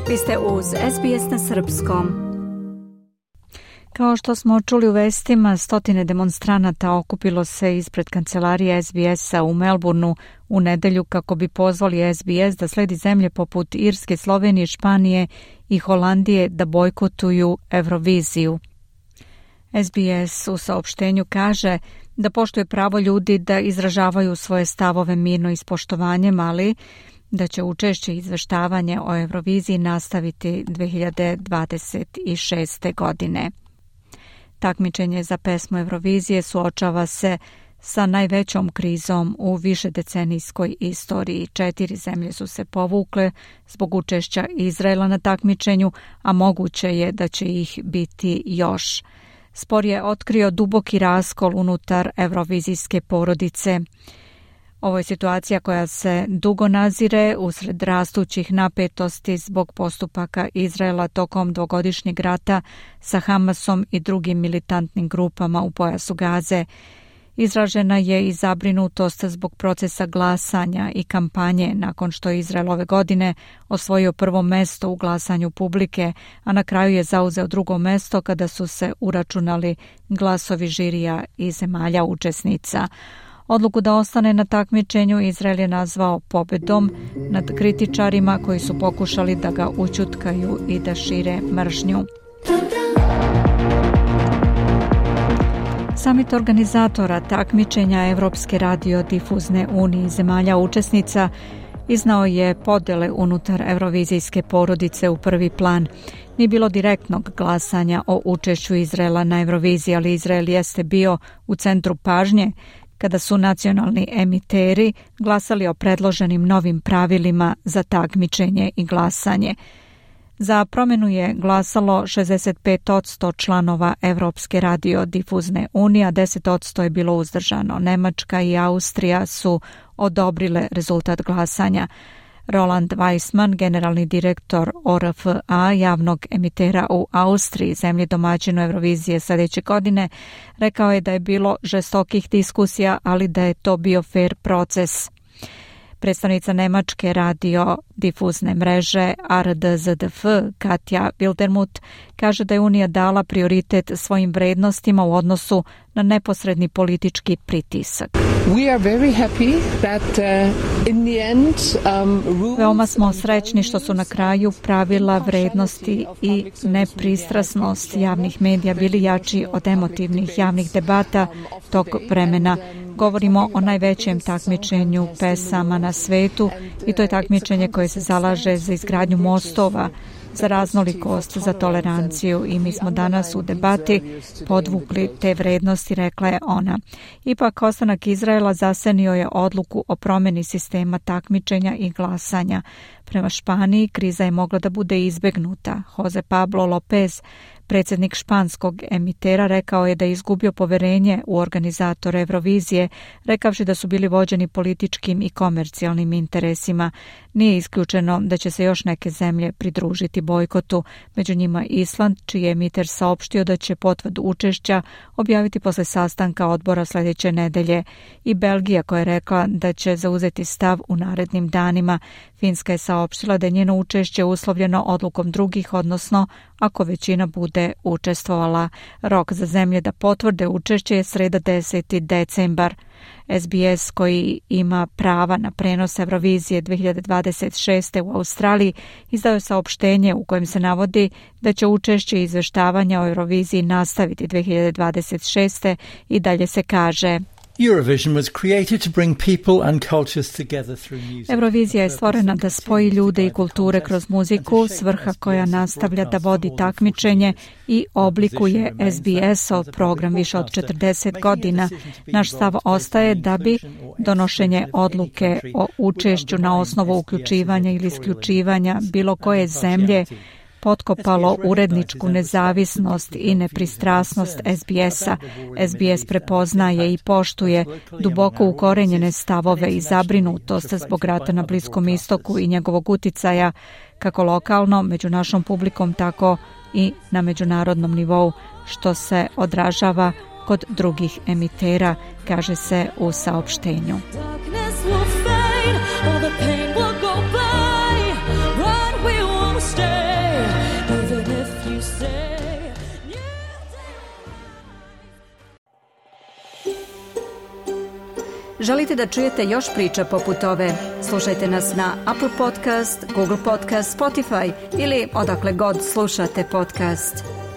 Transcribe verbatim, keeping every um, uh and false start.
Vi ste uz S B S na srpskom. Kao što smo čuli u vestima, stotine demonstranata okupilo se ispred kancelarije S B S-a u Melbourneu u nedelju kako bi pozvali S B S da sledi zemlje poput Irske, Slovenije, Španije i Holandije da bojkotuju Euroviziju. S B S u saopštenju kaže da poštuje pravo ljudi da izražavaju svoje stavove mirno i s poštovanjem, ali da će učešće i izveštavanje o Euroviziji nastaviti dve hiljade dvadeset šeste. godine. Takmičenje za pesmu Eurovizije suočava se sa najvećom krizom u višedecenijskoj istoriji. Četiri zemlje su se povukle zbog učešća Izraela na takmičenju, a moguće je da će ih biti još. Spor je otkrio duboki raskol unutar eurovizijske porodice. Ovo je situacija koja se dugo nazire usred rastućih napetosti zbog postupaka Izraela tokom dvogodišnjeg rata sa Hamasom i drugim militantnim grupama u pojasu Gaze. Izražena je i zabrinutost zbog procesa glasanja i kampanje nakon što je Izrael ove godine osvojio prvo mesto u glasanju publike, a na kraju je zauzeo drugo mesto kada su se uračunali glasovi žirija i zemalja učesnica. Odluku da ostane na takmičenju Izrael je nazvao pobedom nad kritičarima koji su pokušali da ga ućutkaju i da šire mržnju. Samit organizatora takmičenja Evropske radiodifuzne unije zemalja učesnica iznao je podele unutar eurovizijske porodice u prvi plan. Nije bilo direktnog glasanja o učešću Izraela na Euroviziji, ali Izrael jeste bio u centru pažnje kada su nacionalni emiteri glasali o predloženim novim pravilima za takmičenje i glasanje. Za promjenu je glasalo šezdeset pet posto članova Evropske radiodifuzne unije, a deset posto je bilo uzdržano. Nemačka i Austrija su odobrile rezultat glasanja. Roland Weissman, generalni direktor O R F A, javnog emitera u Austriji, zemlji domaćinu Eurovizije sljedeće godine, rekao je da je bilo žestokih diskusija, ali da je to bio fair proces. Predstavnica Nemačke radiodifuzne mreže R D Z D F, Katja Wildermuth, kaže da je Unija dala prioritet svojim vrednostima u odnosu na neposredni politički pritisak. We are very happy that uh, in the end um, rules... Veoma smo srećni što su na kraju pravila, vrednosti i nepristrasnost javnih medija bili jači od emotivnih javnih debata tog vremena. Govorimo o najvećem takmičenju pesama na svetu i to je takmičenje koje se zalaže za izgradnju mostova, za raznolikost, za toleranciju i mi smo danas u debati podvukli te vrednosti, rekla je ona. Ipak ostanak Izraela zasenio je odluku o promjeni sistema takmičenja i glasanja. Prema Španiji kriza je mogla da bude izbegnuta. Jose Pablo Lopez, predsjednik španskog emitera, rekao je da je izgubio poverenje u organizatore Eurovizije, rekavši da su bili vođeni političkim i komercijalnim interesima. Nije isključeno da će se još neke zemlje pridružiti bojkotu, među njima Island, čiji je emiter saopštio da će potvrdu učešća objaviti posle sastanka odbora sljedeće nedelje, i Belgija koja je rekla da će zauzeti stav u narednim danima. Finska je saopštila da je njeno učešće uslovljeno odlukom drugih, odnosno ako većina bude učestvovala. Rok za zemlje da potvrde učešće je sreda deseti decembar. S B S, koji ima prava na prenos Eurovizije dve hiljade dvadeset šeste u Australiji, izdao je saopštenje u kojem se navodi da će učešće i izveštavanja o Euroviziji nastaviti dve hiljade dvadeset šeste i dalje se kaže: Eurovision was created to bring people and cultures together through music. Eurovizija je stvorena da spoji ljude i kulture kroz muziku, svrha koja nastavlja da vodi takmičenje i oblikuje S B S-ov program više od četrdeset godina. Naš stav ostaje da bi donošenje odluke o učešću na osnovu uključivanja ili isključivanja bilo koje zemlje potkopalo uredničku nezavisnost i nepristrasnost S B S-a. S B S prepoznaje i poštuje duboko ukorenjene stavove i zabrinutost zbog rata na Bliskom istoku i njegovog uticaja kako lokalno među našom publikom, tako i na međunarodnom nivou, što se odražava kod drugih emitera, kaže se u saopštenju. Stay. Želite da čujete još priča poput ove? Slušajte nas na Apple Podcast, Google Podcast, Spotify ili odakle god slušate podcast.